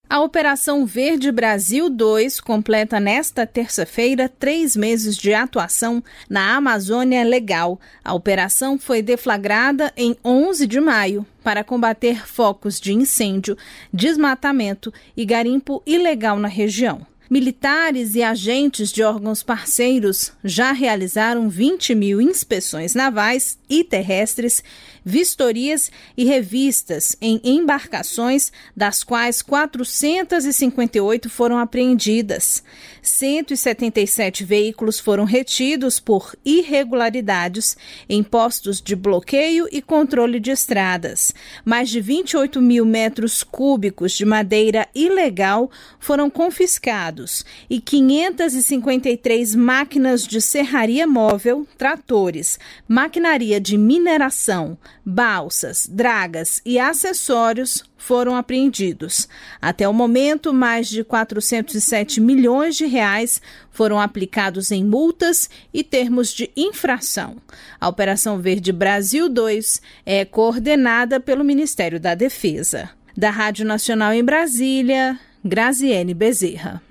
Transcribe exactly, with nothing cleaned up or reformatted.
A Operação Verde Brasil dois completa nesta terça-feira três meses de atuação na Amazônia Legal. A operação foi deflagrada em onze de maio para combater focos de incêndio, desmatamento e garimpo ilegal na região. Militares e agentes de órgãos parceiros já realizaram vinte mil inspeções navais e terrestres, vistorias e revistas em embarcações, das quais quatrocentas e cinquenta e oito foram apreendidas. cento e setenta e sete veículos foram retidos por irregularidades em postos de bloqueio e controle de estradas. Mais de vinte e oito mil metros cúbicos de madeira ilegal foram confiscados e quinhentas e cinquenta e três máquinas de serraria móvel, tratores, maquinaria de mineração, balsas, dragas e acessórios foram apreendidos. Até o momento, mais de quatrocentos e sete milhões de reais foram aplicados em multas e termos de infração. A Operação Verde Brasil dois é coordenada pelo Ministério da Defesa. Da Rádio Nacional em Brasília, Graziene Bezerra.